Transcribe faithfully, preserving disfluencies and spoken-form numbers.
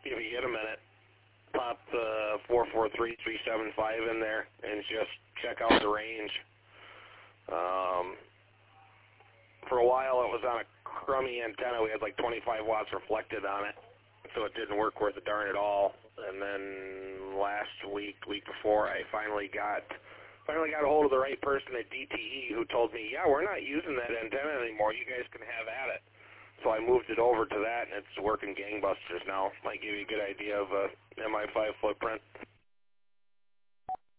if you get a minute, pop the four four three, three seven five in there and just check out the range. Um, for a while it was on a crummy antenna. We had like twenty-five watts reflected on it, so it didn't work worth a darn at all. And then last week, week before, I finally got finally got a hold of the right person at D T E who told me, yeah, we're not using that antenna anymore. You guys can have at it. So I moved it over to that, and it's working gangbusters now. Might give you a good idea of a M I five footprint.